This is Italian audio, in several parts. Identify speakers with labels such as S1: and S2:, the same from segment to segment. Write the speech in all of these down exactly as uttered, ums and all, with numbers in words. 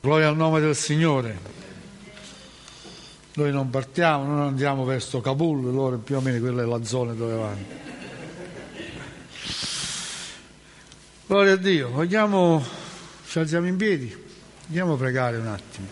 S1: Gloria al nome del Signore. Noi non partiamo, non andiamo verso Kabul, loro più o meno quella è la zona dove vanno. Gloria a Dio. Vogliamo, ci alziamo in piedi, andiamo a pregare un attimo.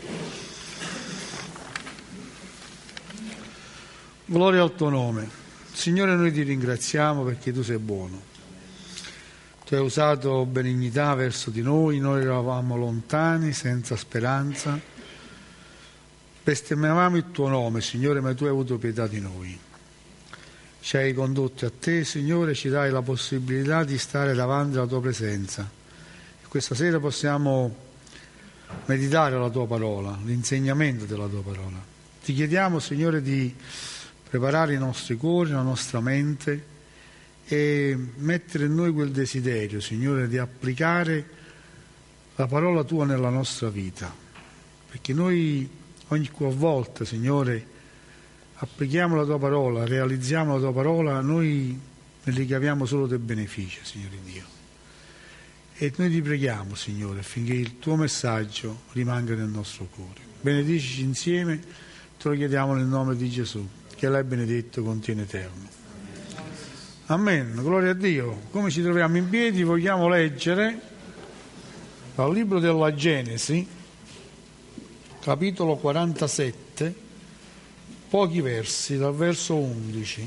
S1: Gloria al tuo nome. Signore, noi ti ringraziamo perché tu sei buono. Tu hai usato benignità verso di noi, noi eravamo lontani, senza speranza. Bestemmiavamo il tuo nome, Signore, ma tu hai avuto pietà di noi. Ci hai condotti a te, Signore, ci dai la possibilità di stare davanti alla tua presenza. E questa sera possiamo meditare la tua parola, l'insegnamento della tua parola. Ti chiediamo, Signore, di preparare i nostri cuori, la nostra mente e mettere in noi quel desiderio, Signore, di applicare la parola tua nella nostra vita, perché noi ogni qualvolta, Signore, applichiamo la tua parola, realizziamo la tua parola, noi ne ricaviamo solo dei benefici, Signore Dio. E noi ti preghiamo, Signore, affinché il tuo messaggio rimanga nel nostro cuore. Benedicici insieme, te lo chiediamo nel nome di Gesù, che l'hai benedetto contiene eterno. Amen, gloria a Dio. Come ci troviamo in piedi, vogliamo leggere dal libro della Genesi, capitolo quarantasette, pochi versi, dal verso undici.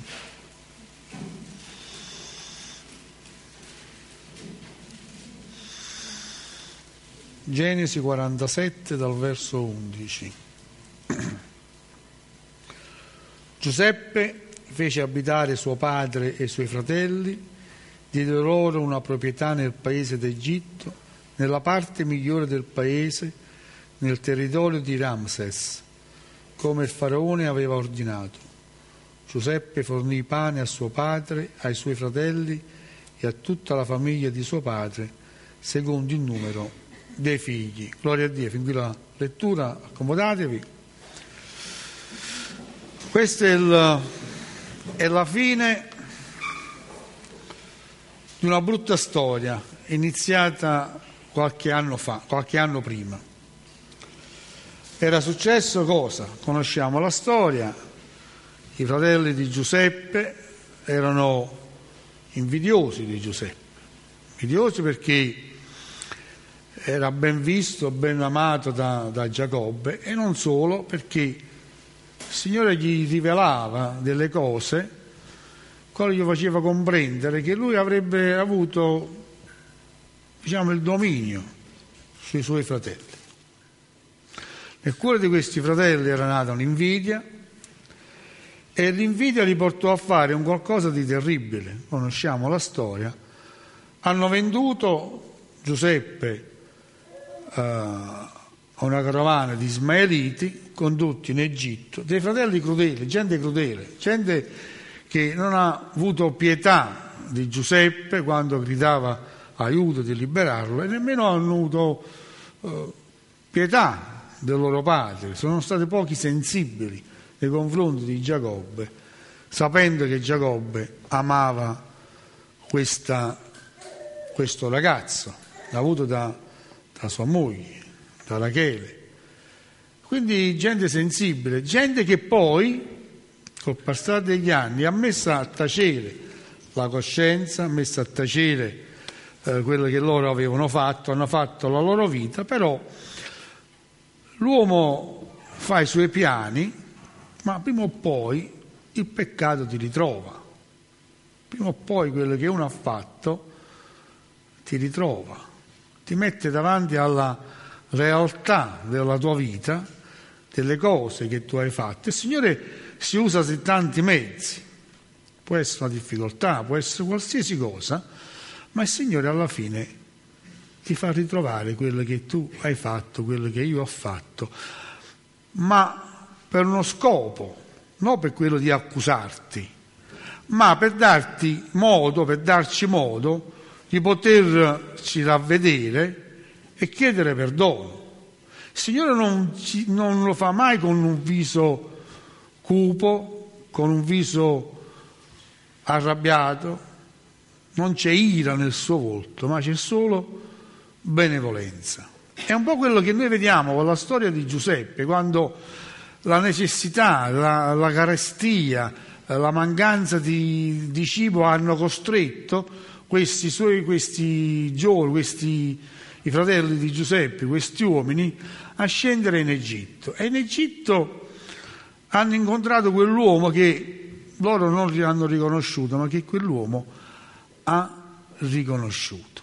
S1: Genesi quarantasette, dal verso undici. Giuseppe fece abitare suo padre e i suoi fratelli, diede loro una proprietà nel paese d'Egitto, nella parte migliore del paese, nel territorio di Ramses, come il faraone aveva ordinato. Giuseppe fornì pane a suo padre, ai suoi fratelli e a tutta la famiglia di suo padre, secondo il numero dei figli. Gloria a Dio. Fin qui la lettura, accomodatevi. Questa è il È la fine di una brutta storia iniziata qualche anno fa, qualche anno prima. Era successo cosa? Conosciamo la storia. I fratelli di Giuseppe erano invidiosi di Giuseppe, invidiosi perché era ben visto, ben amato da, da Giacobbe, e non solo, perché il Signore gli rivelava delle cose, quale gli faceva comprendere che lui avrebbe avuto, diciamo, il dominio sui suoi fratelli. Nel cuore di questi fratelli era nata un'invidia, e l'invidia li portò a fare un qualcosa di terribile. Conosciamo la storia. Hanno venduto Giuseppe uh, a una carovana di ismaeliti condotti in Egitto, dei fratelli crudeli, gente crudele, gente che non ha avuto pietà di Giuseppe quando gridava aiuto di liberarlo, e nemmeno hanno avuto uh, pietà del loro padre. Sono stati pochi sensibili nei confronti di Giacobbe, sapendo che Giacobbe amava questa, questo ragazzo, l'ha avuto da, da sua moglie, da Rachele. Quindi gente sensibile, gente che poi, col passare degli anni, ha messo a tacere la coscienza, ha messo a tacere eh, quello che loro avevano fatto, hanno fatto la loro vita, però l'uomo fa i suoi piani, ma prima o poi il peccato ti ritrova. Prima o poi quello che uno ha fatto ti ritrova, ti mette davanti alla realtà della tua vita, delle cose che tu hai fatto. Il Signore si usa di tanti mezzi, può essere una difficoltà, può essere qualsiasi cosa, ma il Signore alla fine ti fa ritrovare quello che tu hai fatto, quello che io ho fatto, ma per uno scopo, non per quello di accusarti, ma per darti modo, per darci modo di poterci ravvedere e chiedere perdono. Il Signore non, ci, non lo fa mai con un viso cupo, con un viso arrabbiato, non c'è ira nel suo volto, ma c'è solo benevolenza. È un po' quello che noi vediamo con la storia di Giuseppe, quando la necessità, la, la carestia, la mancanza di, di cibo hanno costretto questi suoi questi giovani, questi i fratelli di Giuseppe, questi uomini, a scendere in Egitto. E in Egitto hanno incontrato quell'uomo che loro non hanno riconosciuto, ma che quell'uomo ha riconosciuto.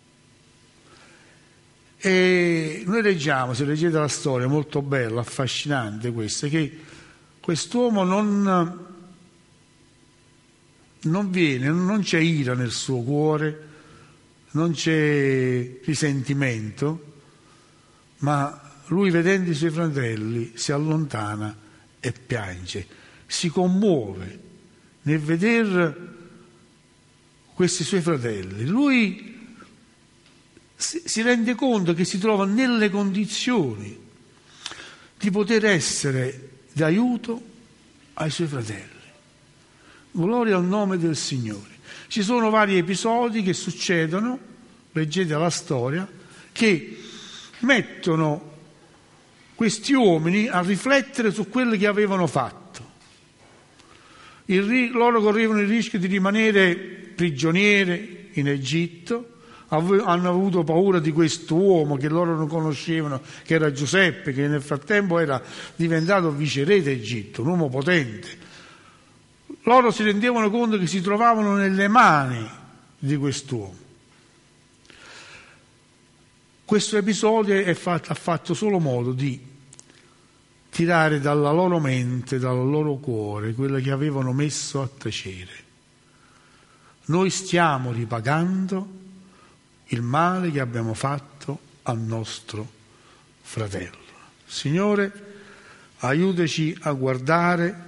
S1: E noi leggiamo, se leggete la storia, molto bella, affascinante questa, che quest'uomo non, non viene, non c'è ira nel suo cuore, non c'è risentimento, ma lui, vedendo i suoi fratelli, si allontana e piange, si commuove nel vedere questi suoi fratelli. Lui si rende conto che si trova nelle condizioni di poter essere d'aiuto ai suoi fratelli. Gloria al nome del Signore. Ci sono vari episodi che succedono, leggete la storia, che mettono questi uomini a riflettere su quello che avevano fatto. Il, loro correvano il rischio di rimanere prigionieri in Egitto, hanno avuto paura di questo uomo che loro non conoscevano, che era Giuseppe, che nel frattempo era diventato viceré d'Egitto, un uomo potente. Loro si rendevano conto che si trovavano nelle mani di quest'uomo. Questo episodio è fatto, ha fatto solo modo di tirare dalla loro mente, dal loro cuore, quello che avevano messo a tacere. Noi stiamo ripagando il male che abbiamo fatto al nostro fratello. Signore, aiutaci a guardare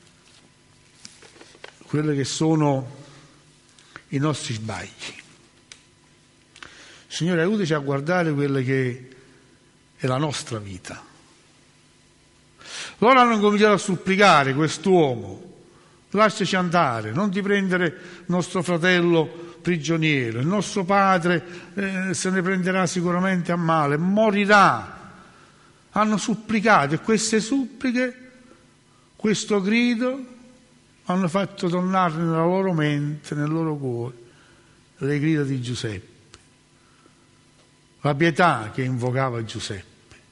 S1: quelli che sono i nostri sbagli. Signore, aiutaci a guardare quella che è la nostra vita. Loro hanno cominciato a supplicare quest'uomo: lasciaci andare, non ti prendere nostro fratello prigioniero, il nostro padre eh, se ne prenderà sicuramente a male, morirà. Hanno supplicato, e queste suppliche, questo grido, hanno fatto tornare nella loro mente, nel loro cuore, le grida di Giuseppe, la pietà che invocava Giuseppe.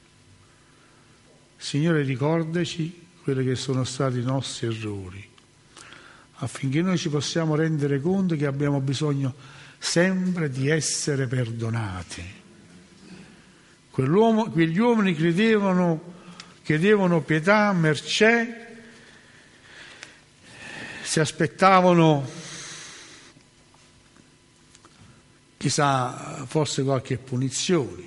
S1: Signore, ricordaci quelli che sono stati i nostri errori, affinché noi ci possiamo rendere conto che abbiamo bisogno sempre di essere perdonati. Quell'uomo, quegli uomini credevano, chiedevano pietà, mercè, si aspettavano, chissà, forse qualche punizione.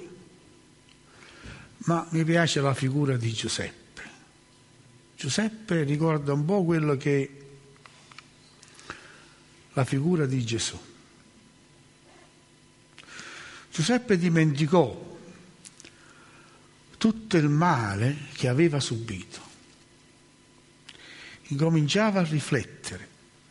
S1: Ma mi piace la figura di Giuseppe. Giuseppe ricorda un po' quello che la figura di Gesù. Giuseppe dimenticò tutto il male che aveva subito. Incominciava a riflettere.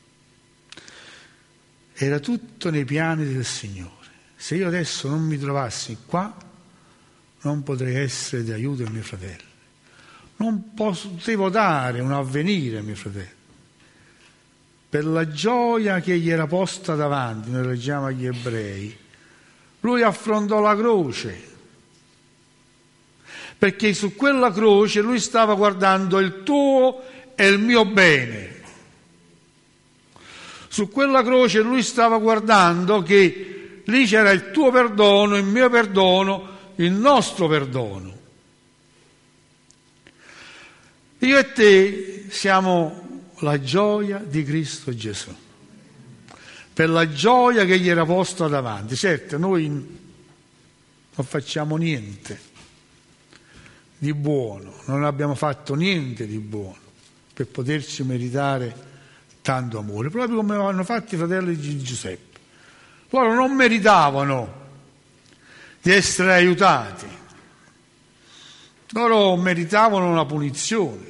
S1: Era tutto nei piani del Signore. Se io adesso non mi trovassi qua, non potrei essere di aiuto ai miei fratelli. Non potevo dare un avvenire ai miei fratelli. Per la gioia che gli era posta davanti, noi leggiamo agli Ebrei, lui affrontò la croce, perché su quella croce lui stava guardando il tuo e il mio bene. Su quella croce lui stava guardando che lì c'era il tuo perdono, il mio perdono, il nostro perdono. Io e te siamo la gioia di Cristo Gesù, per la gioia che gli era posta davanti. Certo, noi non facciamo niente di buono, non abbiamo fatto niente di buono per poterci meritare tanto amore, proprio come hanno fatto i fratelli di Giuseppe. Loro non meritavano di essere aiutati, loro meritavano una punizione,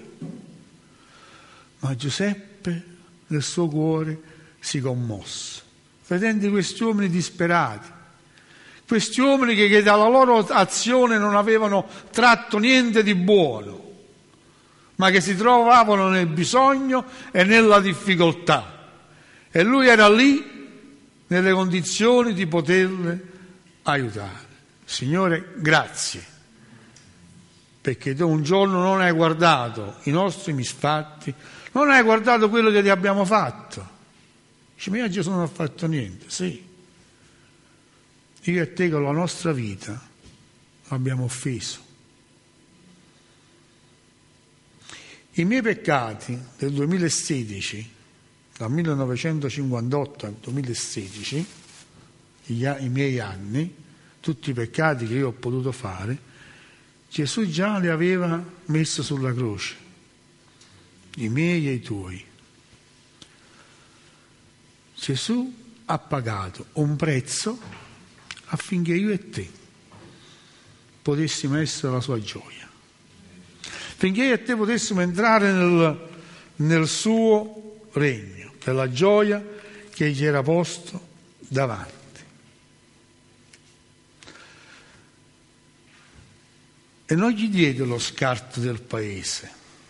S1: ma Giuseppe nel suo cuore si commosse vedendo questi uomini disperati, Questi uomini che, che dalla loro azione non avevano tratto niente di buono, ma che si trovavano nel bisogno e nella difficoltà. E lui era lì nelle condizioni di poterle aiutare. Signore, grazie, perché tu un giorno non hai guardato i nostri misfatti, non hai guardato quello che ti abbiamo fatto. Dice, ma io Gesù non ho fatto niente. Sì, io e te con la nostra vita abbiamo offeso. I miei peccati del duemilasedici, dal millenovecentocinquantotto al duemilasedici, i, i miei anni, tutti i peccati che io ho potuto fare, Gesù già li aveva messi sulla croce, i miei e i tuoi. Gesù ha pagato un prezzo affinché io e te potessimo essere la sua gioia, affinché io e te potessimo entrare nel, nel suo regno, per la gioia che ci era posto davanti. E non gli diede lo scarto del paese,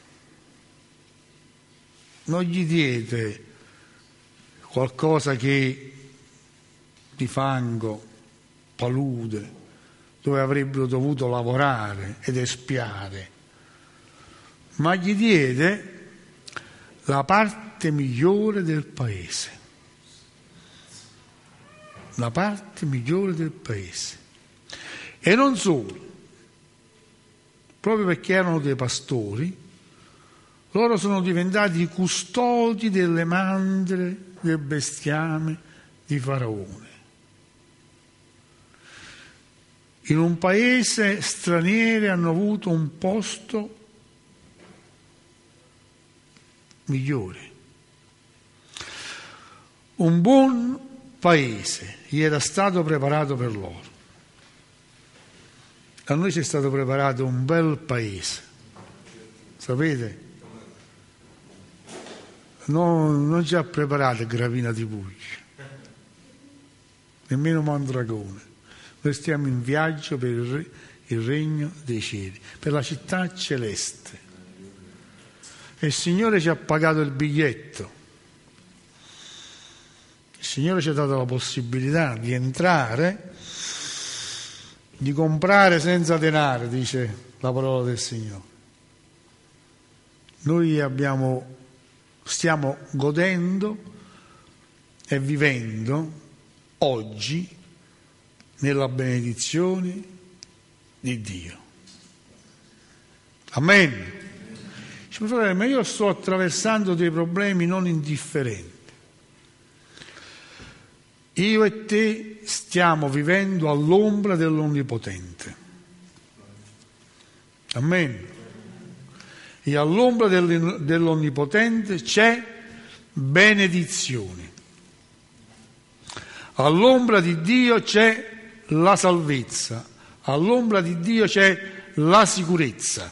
S1: non gli diede qualcosa che di fango, palude, dove avrebbero dovuto lavorare ed espiare, ma gli diede la parte migliore del paese, la parte migliore del paese. E non solo, proprio perché erano dei pastori, loro sono diventati i custodi delle mandre del bestiame di Faraone. In un paese straniero hanno avuto un posto migliore. Un buon paese gli era stato preparato per loro. A noi ci è stato preparato un bel paese, sapete? No, non ci ha preparato Gravina di Puglia, nemmeno Mondragone. Noi stiamo in viaggio per il, re, il regno dei cieli, per la città celeste. E il Signore ci ha pagato il biglietto. Il Signore ci ha dato la possibilità di entrare, di comprare senza denaro, dice la parola del Signore. Noi abbiamo, stiamo godendo e vivendo oggi nella benedizione di Dio. Amen. Dice, fratello, ma io sto attraversando dei problemi non indifferenti. Io e te stiamo vivendo all'ombra dell'Onnipotente. Amen. E all'ombra dell'Onnipotente c'è benedizione. All'ombra di Dio c'è la salvezza. All'ombra di Dio c'è la sicurezza.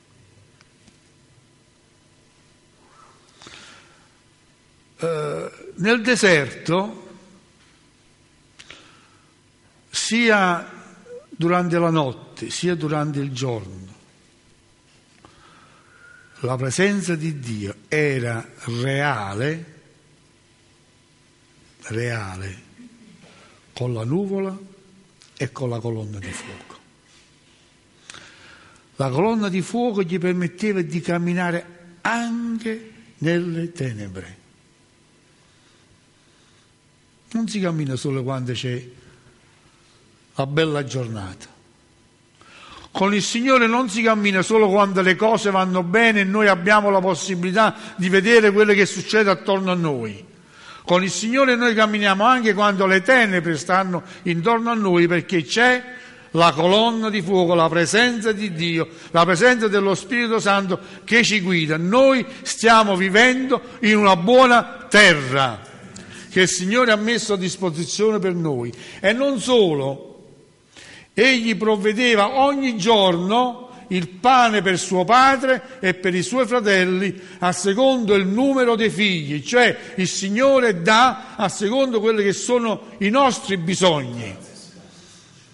S1: Uh, nel deserto, sia durante la notte sia durante il giorno, la presenza di Dio era reale, reale, con la nuvola e con la colonna di fuoco. La colonna di fuoco gli permetteva di camminare anche nelle tenebre. Non si cammina solo quando c'è la bella giornata. Con il Signore non si cammina solo quando le cose vanno bene e noi abbiamo la possibilità di vedere quello che succede attorno a noi. Con il Signore noi camminiamo anche quando le tenebre stanno intorno a noi, perché c'è la colonna di fuoco, la presenza di Dio, la presenza dello Spirito Santo che ci guida. Noi stiamo vivendo in una buona terra che il Signore ha messo a disposizione per noi. E non solo, Egli provvedeva ogni giorno il pane per suo padre e per i suoi fratelli a secondo il numero dei figli, cioè il Signore dà a secondo quelli che sono i nostri bisogni.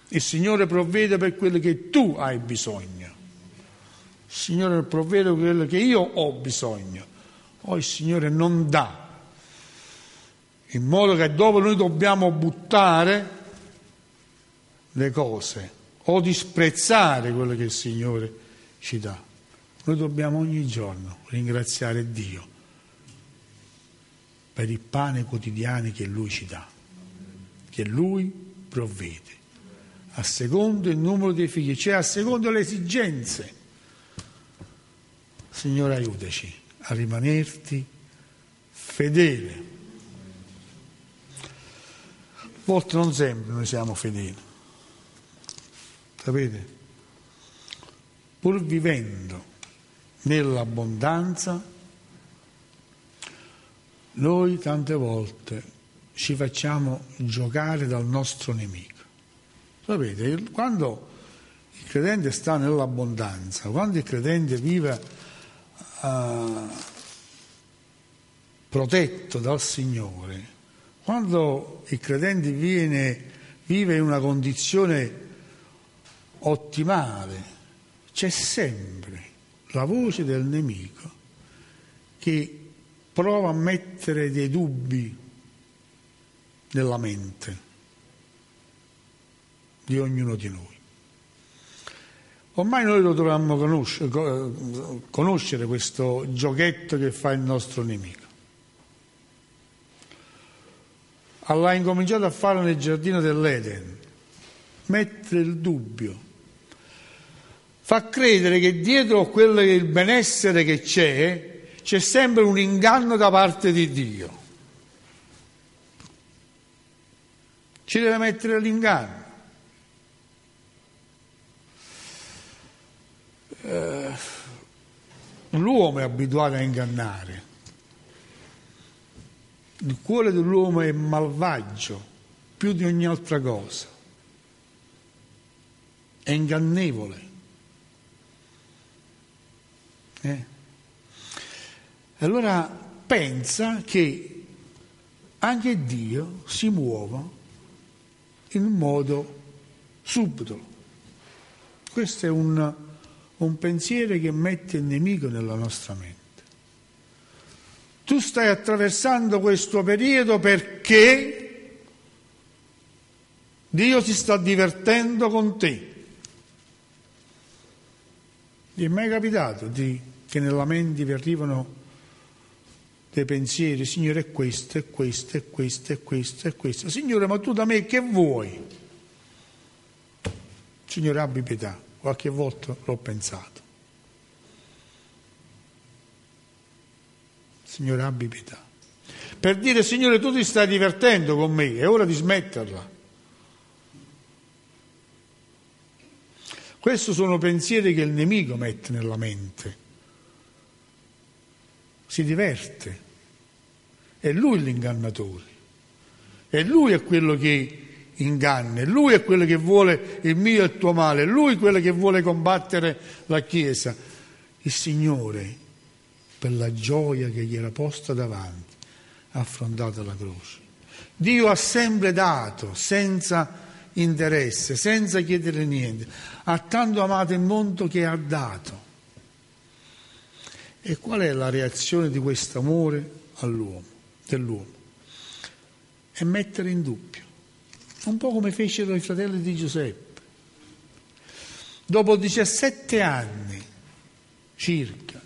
S1: Il Signore provvede per quello che tu hai bisogno. Il Signore provvede per quello che io ho bisogno. O il Signore non dà, in modo che dopo noi dobbiamo buttare le cose o disprezzare quello che il Signore ci dà. Noi dobbiamo ogni giorno ringraziare Dio per il pane quotidiano che Lui ci dà, che Lui provvede, a secondo il numero dei figli, cioè a secondo le esigenze. Signore, aiutaci a rimanerti fedele. A volte non sempre noi siamo fedeli, sapete? Pur vivendo nell'abbondanza, noi tante volte ci facciamo giocare dal nostro nemico. Sapete, quando il credente sta nell'abbondanza, quando il credente vive uh, protetto dal Signore, quando il credente viene, vive in una condizione ottimale, c'è sempre la voce del nemico che prova a mettere dei dubbi nella mente di ognuno di noi. Ormai noi lo dovremmo conoscere, conoscere questo giochetto che fa il nostro nemico. L'ha incominciato a fare nel giardino dell'Eden, mettere il dubbio, fa credere che dietro quello che è il benessere che c'è, c'è sempre un inganno da parte di Dio. Ci deve mettere l'inganno. Eh, l'uomo è abituato a ingannare. Il cuore dell'uomo è malvagio più di ogni altra cosa. È ingannevole. Eh? Allora pensa che anche Dio si muova in modo subdolo. Questo è un, un pensiero che mette il nemico nella nostra mente. Tu stai attraversando questo periodo perché Dio si sta divertendo con te. Ti è mai capitato di, che nella mente vi arrivano dei pensieri, Signore, è questo, è questo, è questo, è questo, è questo. Signore, ma tu da me che vuoi? Signore, abbi pietà. Qualche volta l'ho pensato. Signore, abbi pietà. Per dire, Signore, tu ti stai divertendo con me, è ora di smetterla. Questi sono pensieri che il nemico mette nella mente. Si diverte. È lui l'ingannatore. E lui è quello che inganna. E lui è quello che vuole il mio e il tuo male. È lui quello che vuole combattere la Chiesa. Il Signore, per la gioia che gli era posta davanti, ha affrontato la croce. Dio ha sempre dato, senza interesse, senza chiedere niente. Ha tanto amato il mondo che ha dato. E qual è la reazione di questo amore all'uomo, dell'uomo? È mettere in dubbio. Un po' come fecero i fratelli di Giuseppe. Dopo diciassette anni circa,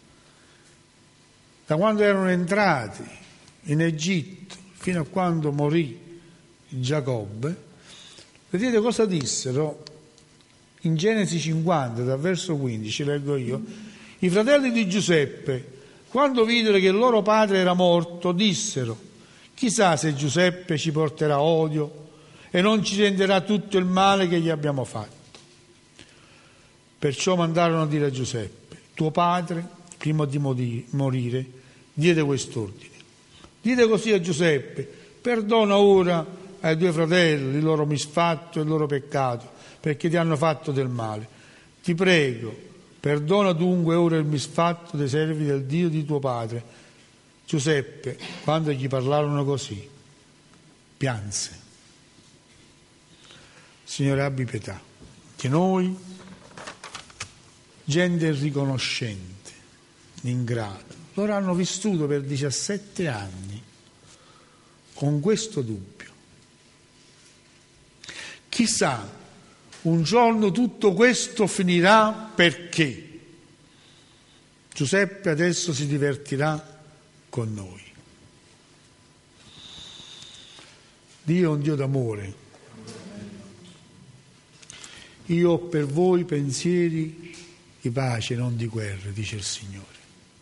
S1: da quando erano entrati in Egitto fino a quando morì Giacobbe, vedete cosa dissero in Genesi cinquanta, dal verso quindici, leggo io. I fratelli di Giuseppe, quando videro che il loro padre era morto, dissero: chissà se Giuseppe ci porterà odio e non ci renderà tutto il male che gli abbiamo fatto. Perciò mandarono a dire a Giuseppe: tuo padre, prima di morire, diede quest'ordine. Dite così a Giuseppe: perdona ora ai tuoi fratelli il loro misfatto e il loro peccato, perché ti hanno fatto del male. Ti prego, perdona dunque ora il misfatto dei servi del Dio di tuo padre. Giuseppe, quando gli parlarono così, pianse. Signore, abbi pietà di noi, gente riconoscente, ingrata. Loro hanno vissuto per diciassette anni con questo dubbio. Chissà, un giorno tutto questo finirà, perché Giuseppe adesso si divertirà con noi. Dio è un Dio d'amore. Io ho per voi pensieri di pace, non di guerra, dice il Signore.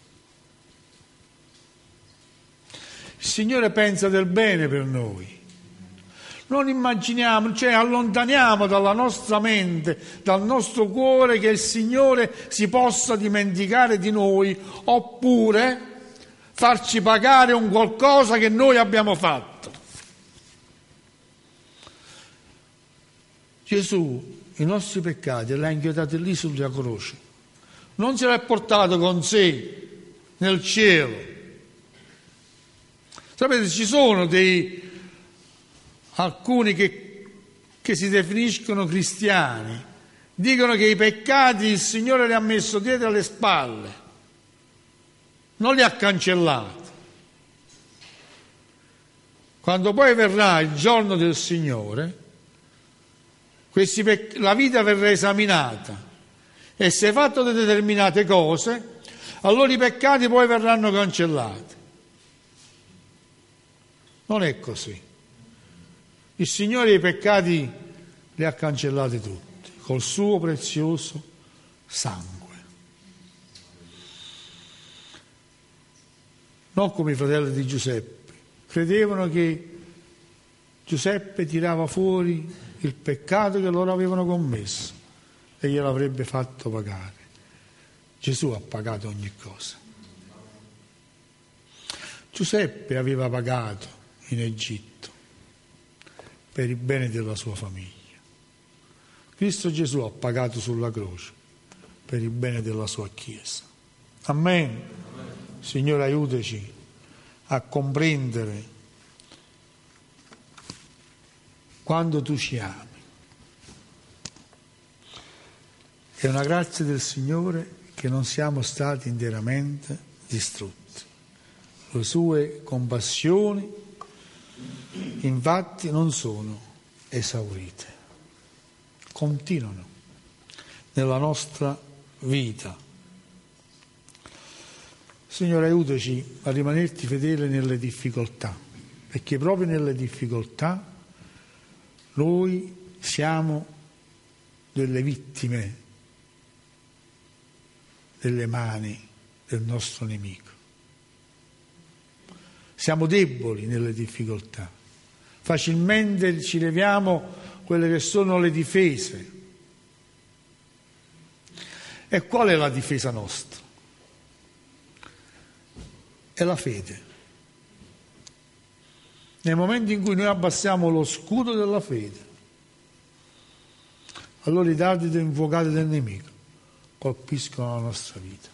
S1: Il Signore pensa del bene per noi. Non immaginiamo, cioè allontaniamo dalla nostra mente, dal nostro cuore, che il Signore si possa dimenticare di noi, oppure farci pagare un qualcosa che noi abbiamo fatto. Gesù i nostri peccati li ha inchiodati lì sulla croce, non se li ha portati con sé nel cielo. Sapete, ci sono dei alcuni che, che si definiscono cristiani, dicono che i peccati il Signore li ha messo dietro alle spalle, non li ha cancellati. Quando poi verrà il giorno del Signore, questi pec- la vita verrà esaminata, e se hai fatto determinate cose, allora i peccati poi verranno cancellati. Non è così. Il Signore i peccati li ha cancellati tutti col suo prezioso sangue. Non come i fratelli di Giuseppe. Credevano che Giuseppe tirava fuori il peccato che loro avevano commesso e glielo avrebbe fatto pagare. Gesù ha pagato ogni cosa. Giuseppe aveva pagato in Egitto per il bene della sua famiglia. Cristo Gesù ha pagato sulla croce per il bene della sua Chiesa. Amen. Amen. Signore, aiutaci a comprendere quando tu ci ami. È una grazia del Signore che non siamo stati interamente distrutti. Le sue compassioni infatti non sono esaurite, continuano nella nostra vita. Signore, aiutaci a rimanerti fedele nelle difficoltà, perché proprio nelle difficoltà noi siamo delle vittime delle mani del nostro nemico. Siamo deboli nelle difficoltà. Facilmente ci leviamo quelle che sono le difese. E qual è la difesa nostra? È la fede. Nel momento in cui noi abbassiamo lo scudo della fede, allora i dardi infuocati del nemico colpiscono la nostra vita.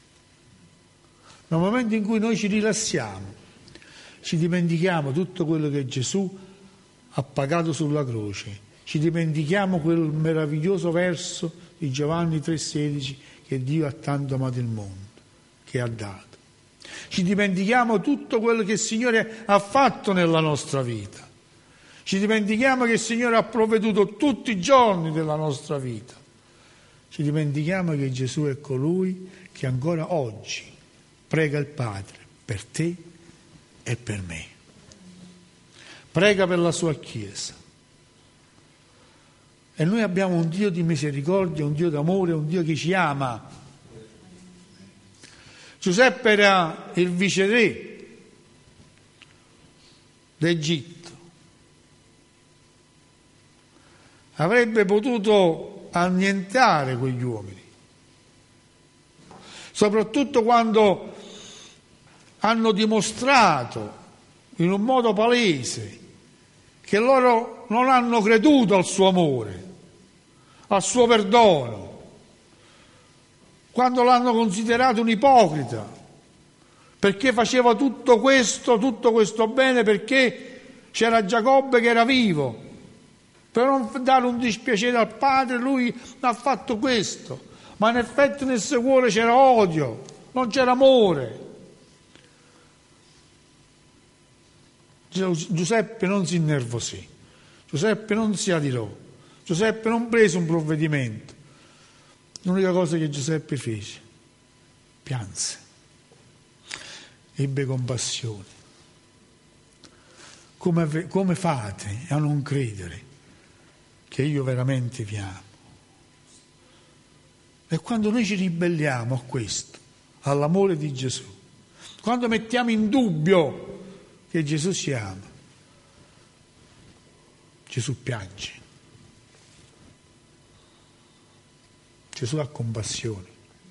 S1: Nel momento in cui noi ci rilassiamo, ci dimentichiamo tutto quello che Gesù ha pagato sulla croce, ci dimentichiamo quel meraviglioso verso di Giovanni tre sedici, che Dio ha tanto amato il mondo, che ha dato. Ci dimentichiamo tutto quello che il Signore ha fatto nella nostra vita. Ci dimentichiamo che il Signore ha provveduto tutti i giorni della nostra vita. Ci dimentichiamo che Gesù è colui che ancora oggi prega il Padre per te e per me. Prega per la sua Chiesa. E noi abbiamo un Dio di misericordia, un Dio d'amore, un Dio che ci ama. Giuseppe era il viceré d'Egitto. Avrebbe potuto annientare quegli uomini, soprattutto quando hanno dimostrato in un modo palese che loro non hanno creduto al suo amore, al suo perdono, quando l'hanno considerato un ipocrita, perché faceva tutto questo, tutto questo bene, perché c'era Giacobbe che era vivo Per non dare un dispiacere al Padre, lui ha fatto questo. Ma in effetti nel suo cuore c'era odio, non c'era amore. Giuseppe non si innervosì, Giuseppe non si adirò, Giuseppe non prese un provvedimento. L'unica cosa che Giuseppe fece, pianse, ebbe compassione. Come, come fate a non credere che io veramente vi amo? E quando noi ci ribelliamo a questo, all'amore di Gesù, quando mettiamo in dubbio che Gesù ci ama, Gesù piange, Gesù ha compassione,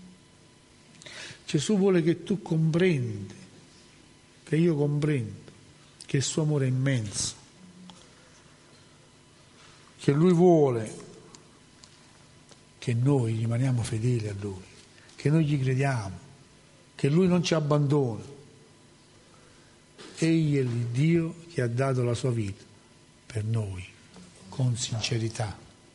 S1: Gesù vuole che tu comprendi, che io comprendo che il suo amore è immenso, che lui vuole che noi rimaniamo fedeli a lui, che noi gli crediamo, che lui non ci abbandona. Egli è il Dio che ha dato la sua vita per noi, con sincerità.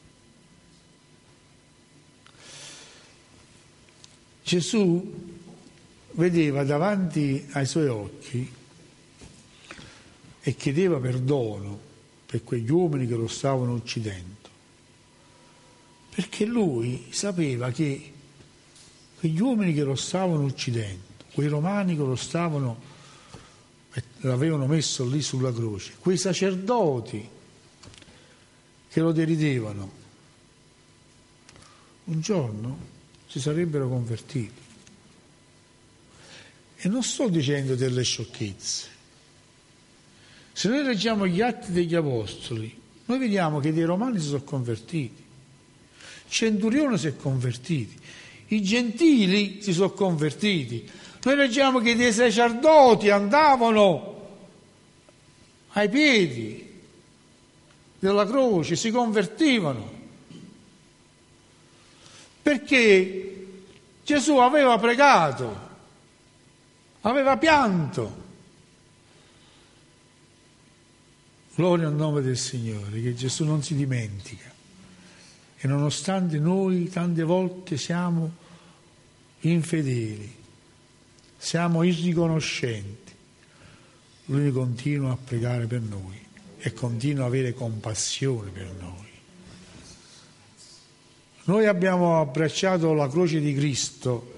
S1: Gesù vedeva davanti ai suoi occhi e chiedeva perdono per quegli uomini che lo stavano uccidendo, perché lui sapeva che quegli uomini che lo stavano uccidendo, quei romani che lo stavano, l'avevano messo lì sulla croce, quei sacerdoti che lo deridevano, un giorno si sarebbero convertiti. E non sto dicendo delle sciocchezze. Se noi leggiamo gli Atti degli Apostoli, noi vediamo che dei romani si sono convertiti, Centurione si è convertito, i gentili si sono convertiti. Noi leggiamo che dei sacerdoti andavano ai piedi della croce, si convertivano, perché Gesù aveva pregato, aveva pianto. Gloria al nome del Signore, che Gesù non si dimentica. E nonostante noi tante volte siamo infedeli, siamo irriconoscenti, Lui continua a pregare per noi e continua a avere compassione per noi. Noi abbiamo abbracciato la croce di Cristo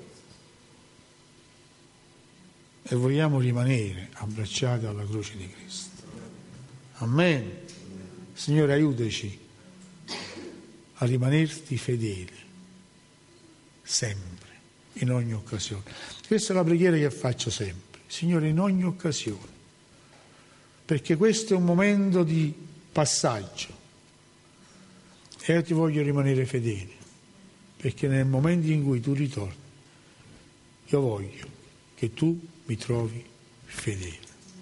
S1: e vogliamo rimanere abbracciati alla croce di Cristo. Amen. Signore, aiutaci a rimanerti fedeli, sempre, in ogni occasione. Questa è la preghiera che faccio sempre. Signore, in ogni occasione, perché questo è un momento di passaggio e io ti voglio rimanere fedele, perché nel momento in cui tu ritorni, io voglio che tu mi trovi fedele.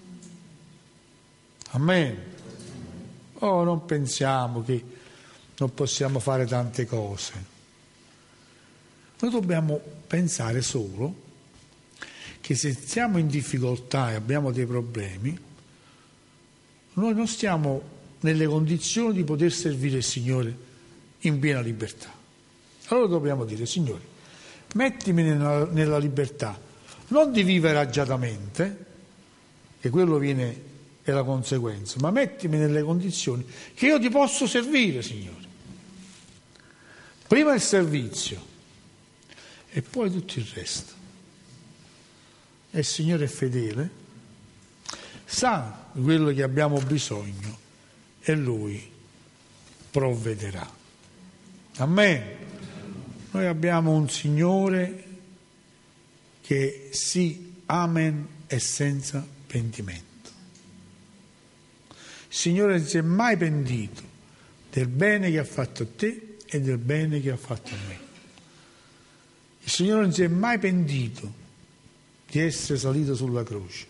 S1: Amen. Oh, non pensiamo che non possiamo fare tante cose. Noi dobbiamo pensare solo che se siamo in difficoltà e abbiamo dei problemi, noi non stiamo nelle condizioni di poter servire il Signore in piena libertà. Allora dobbiamo dire: Signore, mettimi nella, nella libertà, non di vivere agiatamente, che quello viene è la conseguenza, ma mettimi nelle condizioni che io ti posso servire, Signore. Prima il servizio e poi tutto il resto. E il Signore è fedele, sa di quello che abbiamo bisogno e Lui provvederà. Amen. Noi abbiamo un Signore che sì, amen, e senza pentimento. Il Signore non si è mai pentito del bene che ha fatto a te e del bene che ha fatto a me. Il Signore non si è mai pentito di essere salito sulla croce.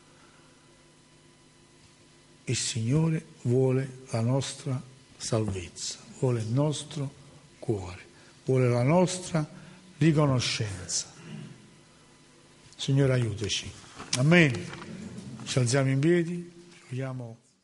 S1: Il Signore vuole la nostra salvezza, vuole il nostro cuore, vuole la nostra riconoscenza. Signore, aiutaci. Amen. Ci alziamo in piedi, vogliamo